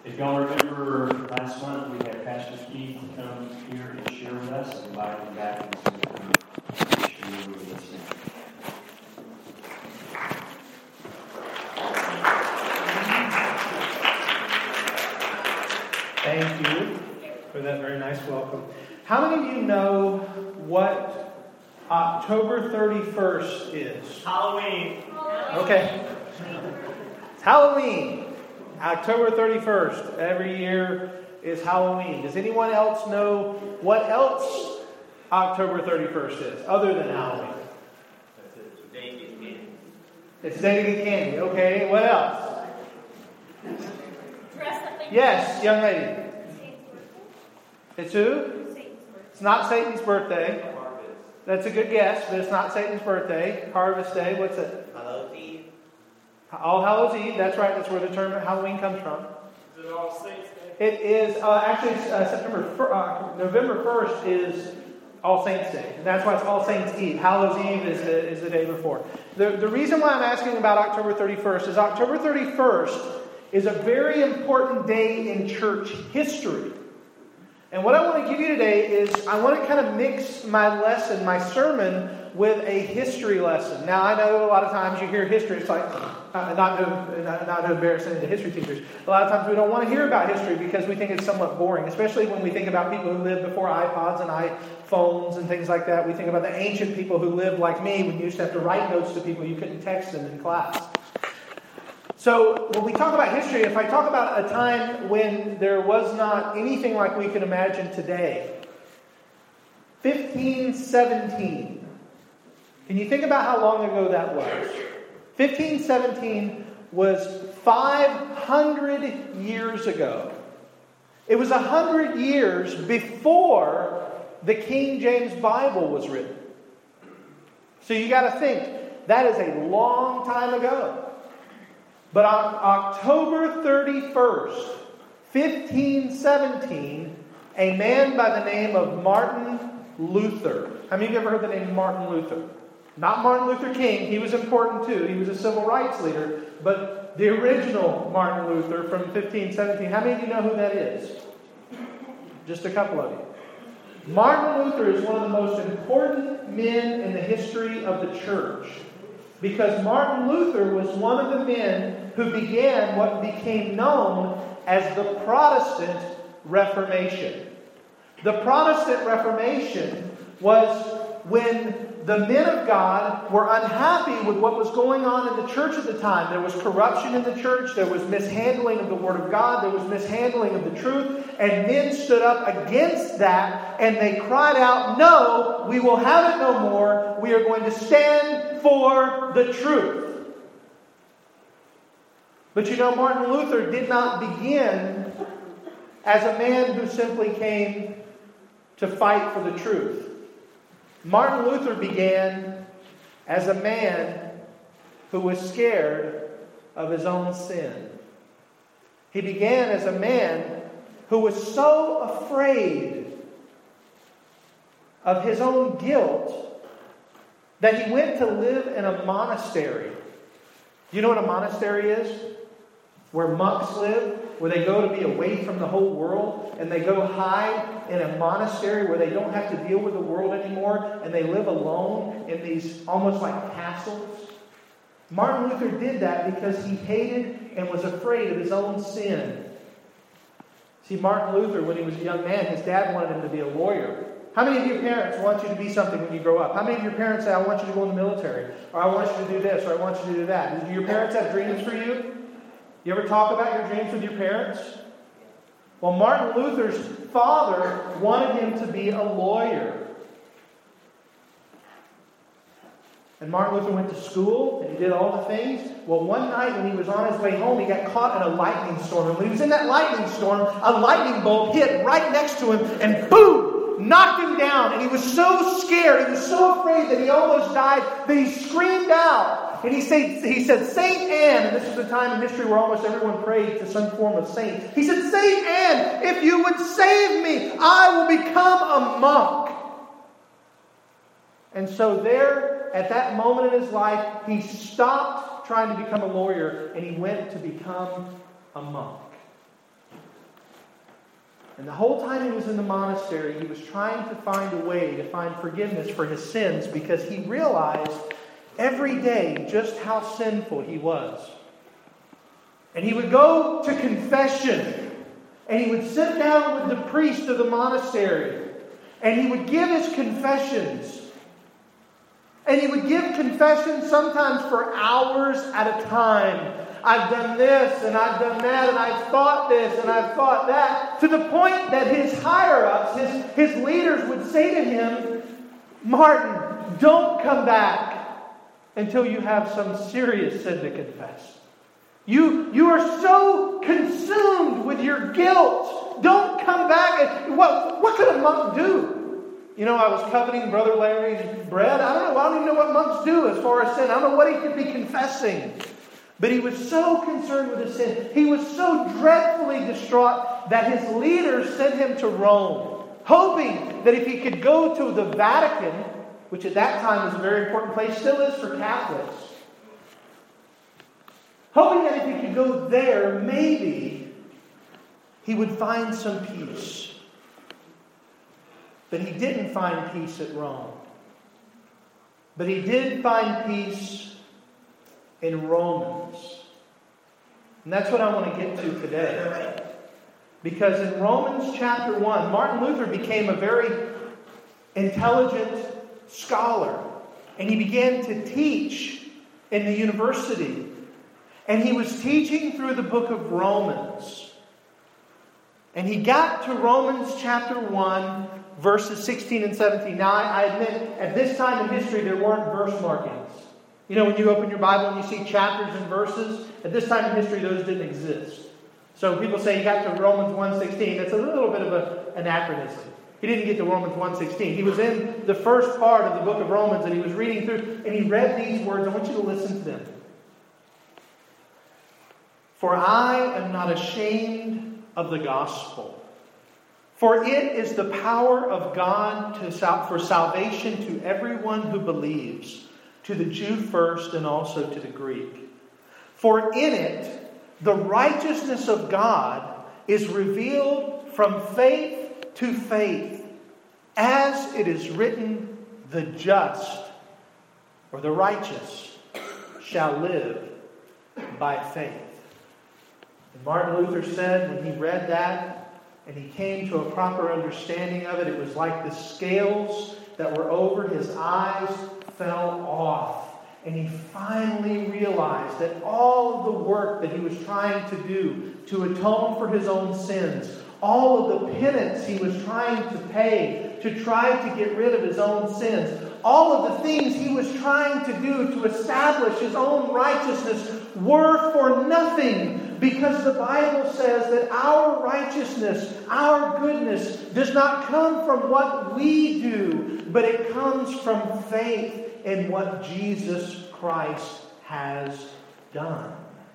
If y'all remember last month, we had Pastor Keith come here and share with us. I invited him back and so to share with us. Thank you for that very nice welcome. How many of you know what October 31st is? Halloween. Okay. It's Halloween. October 31st. Every year is Halloween. Does anyone else know what else October 31st is, other than Halloween? It's the day to get candy. It's Day to Get Candy. Okay, what else? Dress up like Yes, young lady. Satan's birthday. It's who? Satan's birthday. It's not Satan's birthday. That's a good guess, but it's not Satan's birthday. Harvest Day, what's it? Hallows Eve. All Hallows Eve, that's right, that's where the term Halloween comes from. Is it All Saints Day? It is, November 1st is All Saints Day. And that's why it's All Saints Eve. Hallows Eve is the day before. The reason why I'm asking about October 31st is October 31st is a very important day in church history. And what I want to give you today is I want to kind of mix my lesson, my sermon, with a history lesson. Now, I know a lot of times you hear history, it's like, not to embarrass any of the history teachers, a lot of times we don't want to hear about history because we think it's somewhat boring, especially when we think about people who lived before iPods and iPhones and things like that. We think about the ancient people who lived like me when you used to have to write notes to people, you couldn't text them in class. So when we talk about history, if I talk about a time when there was not anything like we can imagine today, 1517. Can you think about how long ago that was? 1517 was 500 years ago. It was 100 years before the King James Bible was written. So you got to think, that is a long time ago. But on October 31st, 1517, a man by the name of Martin Luther. How many of you ever heard the name Martin Luther? Not Martin Luther King. He was important too. He was a civil rights leader. But the original Martin Luther from 1517. How many of you know who that is? Just a couple of you. Martin Luther is one of the most important men in the history of the church. Because Martin Luther was one of the men who began what became known as the Protestant Reformation. The Protestant Reformation was when the men of God were unhappy with what was going on in the church at the time. There was corruption in the church. There was mishandling of the Word of God. There was mishandling of the truth. And men stood up against that and they cried out, "No, we will have it no more. We are going to stand for the truth." But you know, Martin Luther did not begin as a man who simply came to fight for the truth. Martin Luther began as a man who was scared of his own sin. He began as a man who was so afraid of his own guilt that he went to live in a monastery. You know what a monastery is? Where monks live, where they go to be away from the whole world, and they go hide in a monastery where they don't have to deal with the world anymore, and they live alone in these almost like castles. Martin Luther did that because he hated and was afraid of his own sin. See, Martin Luther, when he was a young man, his dad wanted him to be a lawyer. How many of your parents want you to be something when you grow up? How many of your parents say, "I want you to go in the military," or "I want you to do this," or "I want you to do that"? Do your parents have dreams for you? You ever talk about your dreams with your parents? Well, Martin Luther's father wanted him to be a lawyer. And Martin Luther went to school and he did all the things. Well, one night when he was on his way home, he got caught in a lightning storm. And when he was in that lightning storm, a lightning bolt hit right next to him and boom! Knocked him down. And he was so scared, he was so afraid that he almost died that he screamed out. And he said, "Saint Anne," and this is a time in history where almost everyone prayed to some form of saint. He said, "Saint Anne, if you would save me, I will become a monk." And so there, at that moment in his life, he stopped trying to become a lawyer and he went to become a monk. And the whole time he was in the monastery, he was trying to find a way to find forgiveness for his sins because he realized every day just how sinful he was. And he would go to confession, and he would sit down with the priest of the monastery, and he would give his confessions. And he would give confessions sometimes for hours at a time. I've done this, and I've done that, and I've thought this, and I've thought that. To the point that his higher-ups, his leaders would say to him, Martin, don't come back until you have some serious sin to confess. You are so consumed with your guilt. Don't come back. What could a monk do? You know, I was coveting Brother Larry's bread. I don't even know what monks do as far as sin. I don't know what he could be confessing. But he was so concerned with his sin. He was so dreadfully distraught that his leaders sent him to Rome, hoping that if he could go to the Vatican, which at that time was a very important place, still is for Catholics, hoping that if he could go there, maybe he would find some peace. But he didn't find peace at Rome. But he did find peace in Romans. And that's what I want to get to today. Because in Romans chapter 1, Martin Luther became a very intelligent scholar. And he began to teach in the university. And he was teaching through the book of Romans. And he got to Romans chapter 1, verses 16 and 17. Now, I admit, at this time in history, there weren't verse markings. You know, when you open your Bible and you see chapters and verses, at this time in history, those didn't exist. So people say he got to Romans 1:16. That's a little bit of an anachronism. He didn't get to Romans 1:16. He was in the first part of the book of Romans, and he was reading through, and he read these words. I want you to listen to them. For I am not ashamed of the gospel, for it is the power of God for salvation to everyone who believes, to the Jew first and also to the Greek. For in it, the righteousness of God is revealed from faith to faith, as it is written, the just, or the righteous, shall live by faith. And Martin Luther said when he read that and he came to a proper understanding of it, it was like the scales that were over his eyes fell off. And he finally realized that all of the work that he was trying to do to atone for his own sins, all of the penance he was trying to pay to try to get rid of his own sins, all of the things he was trying to do to establish his own righteousness were for nothing, because the Bible says that our righteousness, our goodness, does not come from what we do, but it comes from faith in what Jesus Christ has done.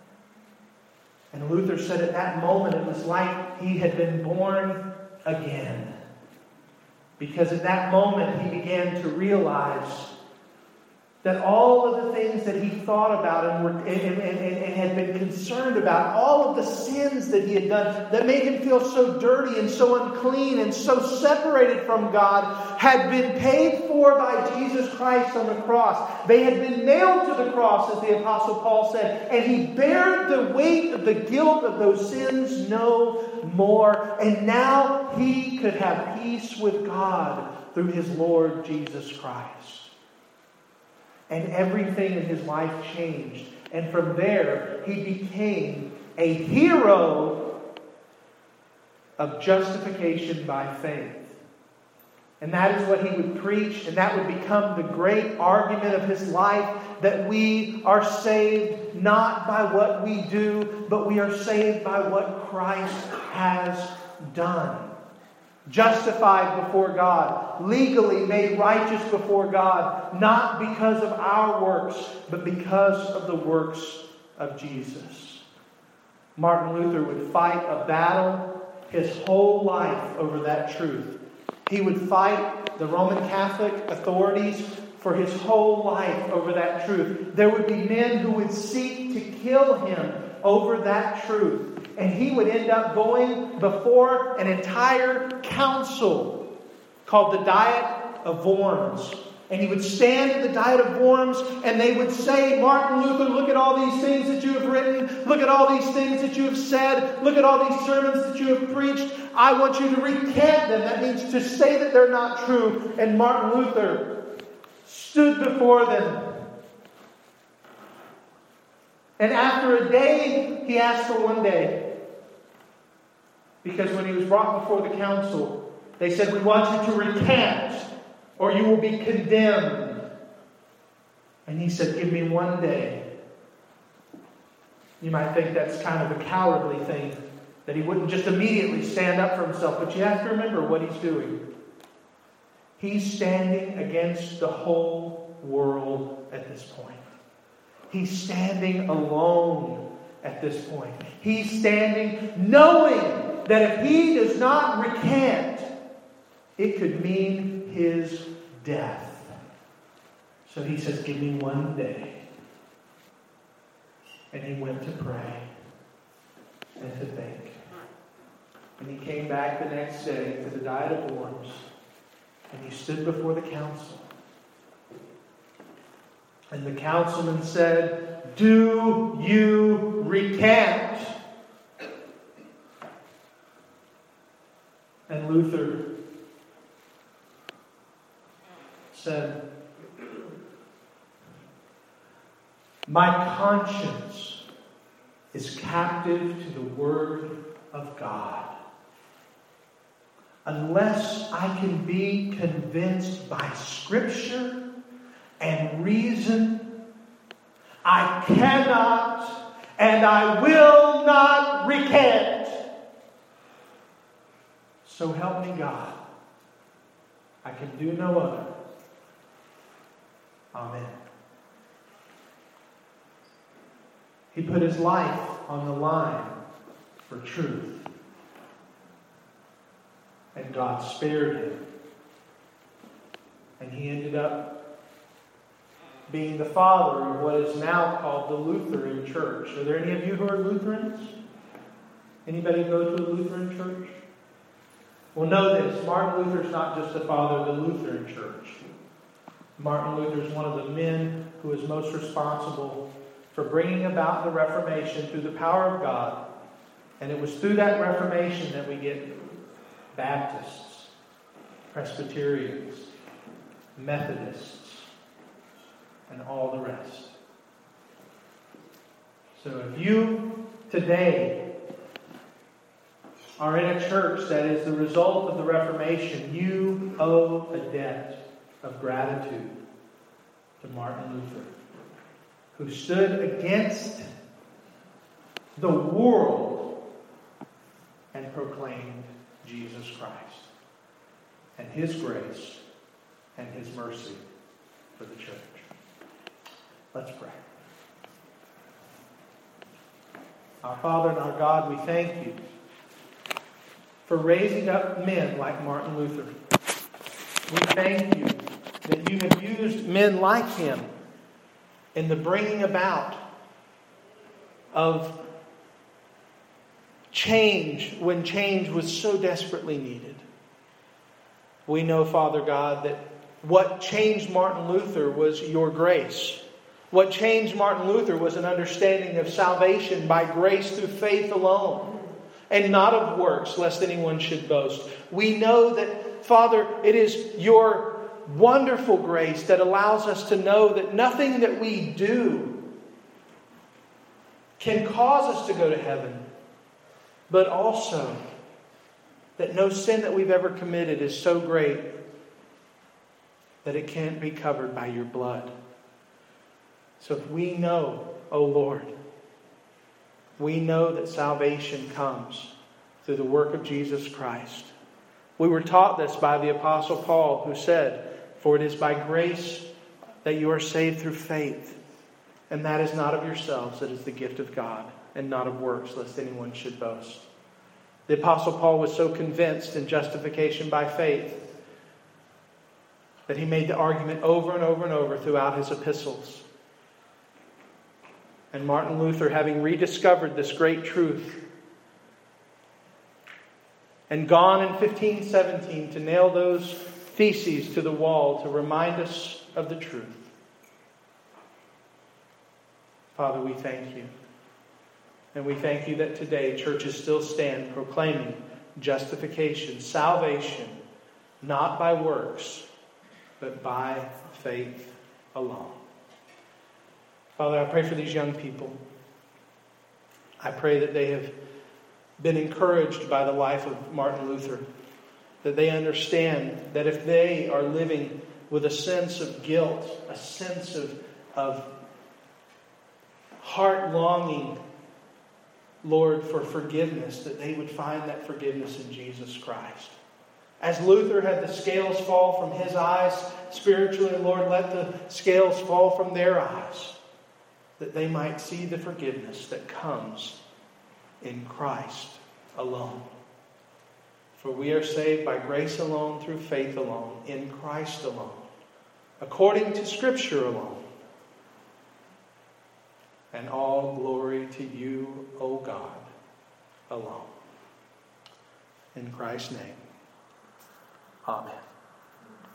And Luther said at that moment it was like he had been born again. Because at that moment he began to realize that all of the things that he thought about and had been concerned about, all of the sins that he had done that made him feel so dirty and so unclean and so separated from God, had been paid for by Jesus Christ on the cross. They had been nailed to the cross, as the Apostle Paul said, and he bared the weight of the guilt of those sins no more. And now he could have peace with God through his Lord Jesus Christ. And everything in his life changed. And from there, he became a hero of justification by faith. And that is what he would preach, and that would become the great argument of his life, that we are saved not by what we do, but we are saved by what Christ has done. Justified before God, legally made righteous before God, not because of our works, but because of the works of Jesus. Martin Luther would fight a battle his whole life over that truth. He would fight the Roman Catholic authorities for his whole life over that truth. There would be men who would seek to kill him over that truth. And he would end up going before an entire council called the Diet of Worms. And he would stand at the Diet of Worms and they would say, Martin Luther, look at all these things that you have written. Look at all these things that you have said. Look at all these sermons that you have preached. I want you to recant them. That means to say that they're not true. And Martin Luther stood before them. And after a day, he asked for one day. Because when he was brought before the council, they said, we want you to recant, or you will be condemned. And he said, give me one day. You might think that's kind of a cowardly thing, that he wouldn't just immediately stand up for himself. But you have to remember what he's doing. He's standing against the whole world at this point. He's standing alone at this point. He's standing knowing that if he does not recant, it could mean his death. So he says, give me one day. And he went to pray and to think. And he came back the next day to the Diet of Worms. And he stood before the council. And the councilman said, do you recant? And Luther said, my conscience is captive to the Word of God. Unless I can be convinced by Scripture and reason, I cannot and I will not recant. So help me God. I can do no other. Amen. He put his life on the line for truth. And God spared him. And he ended up being the father of what is now called the Lutheran Church. Are there any of you who are Lutherans? Anybody go to a Lutheran church? Well, know this. Martin Luther is not just the father of the Lutheran Church. Martin Luther is one of the men who is most responsible for bringing about the Reformation through the power of God. And it was through that Reformation that we get Baptists, Presbyterians, Methodists, and all the rest. So if you today are in a church that is the result of the Reformation, you owe a debt of gratitude to Martin Luther, who stood against the world and proclaimed Jesus Christ and His grace and His mercy for the church. Let's pray. Our Father and our God, we thank you for raising up men like Martin Luther. We thank you that you have used men like him in the bringing about of change when change was so desperately needed. We know, Father God, that what changed Martin Luther was your grace. What changed Martin Luther was an understanding of salvation by grace through faith alone, and not of works, lest anyone should boast. We know that, Father, it is your wonderful grace that allows us to know that nothing that we do can cause us to go to heaven, but also that no sin that we've ever committed is so great that it can't be covered by your blood. So if we know, O Lord, we know that salvation comes through the work of Jesus Christ. We were taught this by the Apostle Paul, who said, "For it is by grace that you are saved through faith, and that is not of yourselves, it is the gift of God, and not of works, lest anyone should boast." The Apostle Paul was so convinced in justification by faith that he made the argument over and over and over throughout his epistles. And Martin Luther, having rediscovered this great truth, and gone in 1517 to nail those theses to the wall to remind us of the truth. Father, we thank you. And we thank you that today churches still stand proclaiming justification, salvation, not by works, but by faith alone. Father, I pray for these young people. I pray that they have been encouraged by the life of Martin Luther, that they understand that if they are living with a sense of guilt, a sense of heart longing, Lord, for forgiveness, that they would find that forgiveness in Jesus Christ. As Luther had the scales fall from his eyes spiritually, Lord, let the scales fall from their eyes, that they might see the forgiveness that comes in Christ alone. For we are saved by grace alone, through faith alone, in Christ alone, according to Scripture alone. And all glory to you, O God, alone. In Christ's name, amen.